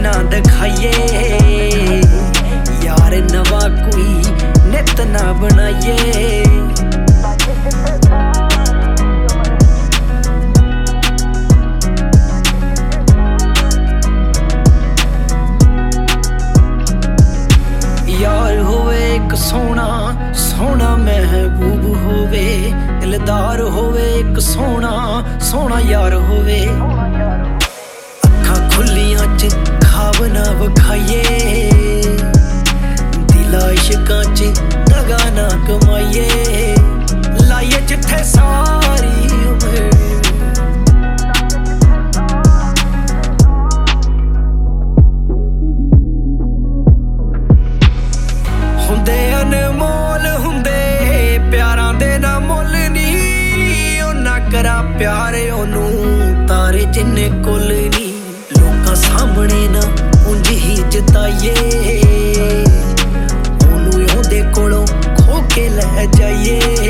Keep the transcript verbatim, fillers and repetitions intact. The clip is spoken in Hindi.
ना दिखाइए यार नवा कोई नित ना बनाइए। यार होवे एक सोना सोना महबूब होवे, दिलदार होवे एक सोना सोना यार होवे। अखा खुलियां च खाब ना विखाइए, दिला इश्कां च दगा ना कमाइए। लाइए जिथे सारी उम्र हुंदे अनमोल हुंदे प्यारां दे ना मुल नी। ओ ना करा प्यार ओनू तारे जिन्ने कुल नी, लोकां सामने ना उंज ही जताइए ओनू ओंदे कोलों खो के लै जाइए।